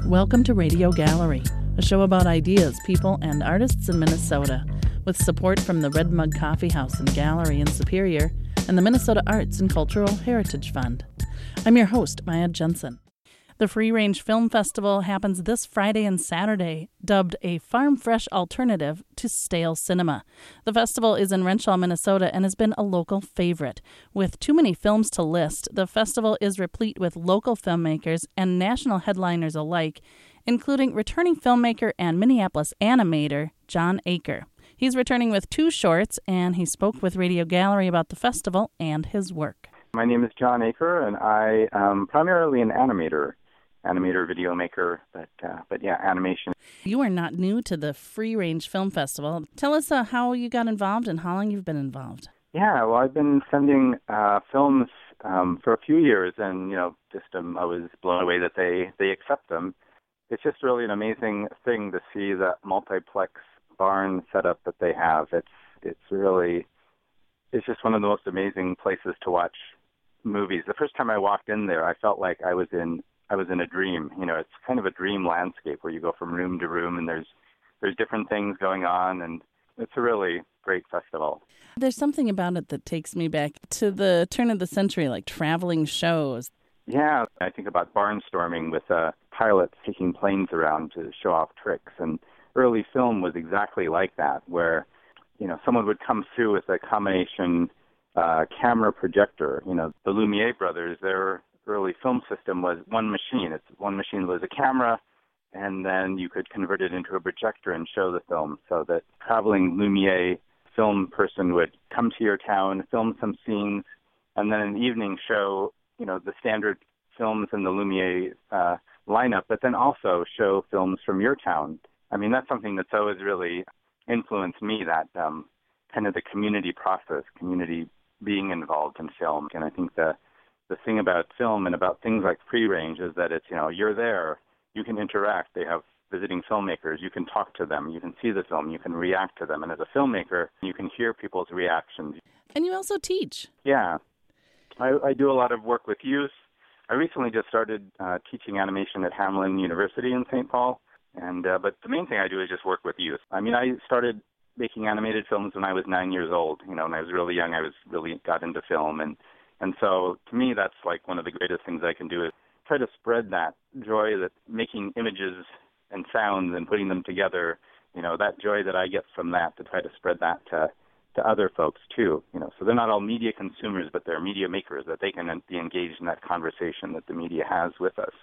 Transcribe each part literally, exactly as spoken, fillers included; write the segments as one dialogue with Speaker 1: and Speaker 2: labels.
Speaker 1: Welcome to Radio Gallery, a show about ideas, people, and artists in Minnesota, with support from the Red Mug Coffee House and Gallery in Superior and the Minnesota Arts and Cultural Heritage Fund. I'm your host, Maya Jensen. The Free Range Film Festival happens this Friday and Saturday, dubbed a farm fresh alternative to stale cinema. The festival is in Renshaw, Minnesota, and has been a local favorite. With too many films to list, the festival is replete with local filmmakers and national headliners alike, including returning filmmaker and Minneapolis animator John Aker. He's returning with two shorts, and he spoke with Radio Gallery about the festival and his work.
Speaker 2: My name is John Aker, and I am primarily an animator. Animator, video maker, but uh, but yeah, animation.
Speaker 1: You are not new to the Free Range Film Festival. Tell us uh, how you got involved and how long you've been involved.
Speaker 2: Yeah, well, I've been sending uh, films um, for a few years, and you know, just um, I was blown away that they they accept them. It's just really an amazing thing to see that multiplex barn setup that they have. It's it's really it's just one of the most amazing places to watch movies. The first time I walked in there, I felt like I was in I was in a dream. You know, it's kind of a dream landscape where you go from room to room and there's there's different things going on, and it's a really great festival.
Speaker 1: There's something about it that takes me back to the turn of the century, like traveling shows.
Speaker 2: Yeah, I think about barnstorming with uh, pilots taking planes around to show off tricks, and early film was exactly like that, where, you know, someone would come through with a combination uh, camera projector. You know, the Lumiere brothers, they're early film system was one machine. It's one machine was a camera, and then you could convert it into a projector and show the film. So that traveling Lumiere film person would come to your town, film some scenes, and then in the evening show, you know, the standard films in the Lumiere uh, lineup, but then also show films from your town. I mean, that's something that's always really influenced me, that um, kind of the community process, community being involved in film. And I think the The thing about film and about things like Free Range is that it's, you know, you're there, you can interact. They have visiting filmmakers. You can talk to them. You can see the film. You can react to them. And as a filmmaker, you can hear people's reactions.
Speaker 1: And you also teach.
Speaker 2: Yeah. I, I do a lot of work with youth. I recently just started uh, teaching animation at Hamline University in Saint Paul. And uh, but the main thing I do is just work with youth. I mean, I started making animated films when I was nine years old. You know, when I was really young, I was really got into film. And And so, to me, that's like one of the greatest things I can do is try to spread that joy that making images and sounds and putting them together, you know, that joy that I get from that, to try to spread that to, to other folks, too. You know, so they're not all media consumers, but they're media makers, that they can be engaged in that conversation that the media has with us.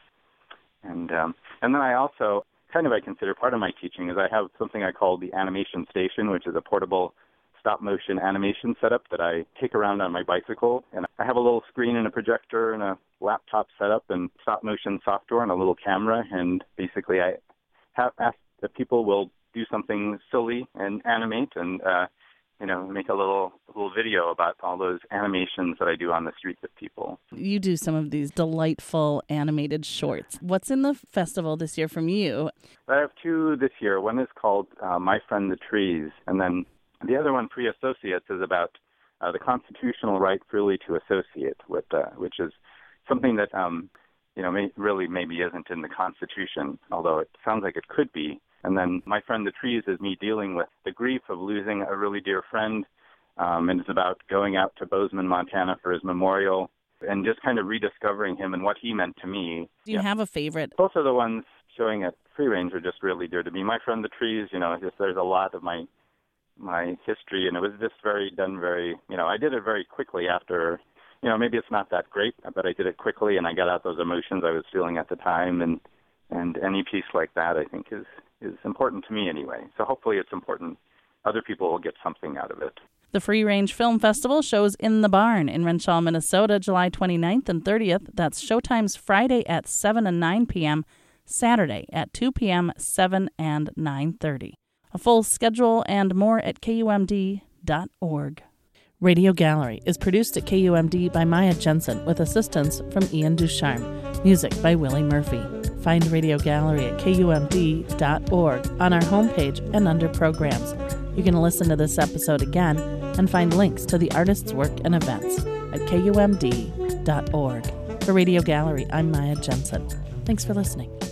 Speaker 2: And, um, and then I also, kind of I consider part of my teaching is I have something I call the Animation Station, which is a portable stop-motion animation setup that I take around on my bicycle. And I have a little screen and a projector and a laptop setup and stop-motion software and a little camera. And basically I have asked that people will do something silly and animate and, uh, you know, make a little a little video about all those animations that I do on the street with people.
Speaker 1: You do some of these delightful animated shorts. What's in the festival this year from you?
Speaker 2: I have two this year. One is called uh, My Friend the Trees, and then the other one, Free Associates, is about uh, the constitutional right freely to associate with, uh, which is something that, um, you know, may, really maybe isn't in the Constitution, although it sounds like it could be. And then My Friend the Trees is me dealing with the grief of losing a really dear friend, um, and it's about going out to Bozeman, Montana for his memorial and just kind of rediscovering him and what he meant to me.
Speaker 1: Do you
Speaker 2: yeah.
Speaker 1: have a favorite?
Speaker 2: Both of the ones showing at Free Range are just really dear to me. My Friend the Trees, you know, just there's a lot of my my history, and it was just very done very, you know, I did it very quickly after, you know, maybe it's not that great, but I did it quickly and I got out those emotions I was feeling at the time, and and any piece like that I think is, is important to me anyway. So hopefully it's important. Other people will get something out of it.
Speaker 1: The Free Range Film Festival shows in the Barn in Renshaw, Minnesota, July twenty-ninth and thirtieth. That's showtimes Friday at seven and nine p.m., Saturday at two p.m., seven and nine thirty. A full schedule and more at K U M D dot org. Radio Gallery is produced at K U M D by Maya Jensen with assistance from Ian Ducharme. Music by Willie Murphy. Find Radio Gallery at K U M D dot org on our homepage and under programs. You can listen to this episode again and find links to the artist's work and events at K U M D dot org. For Radio Gallery, I'm Maya Jensen. Thanks for listening.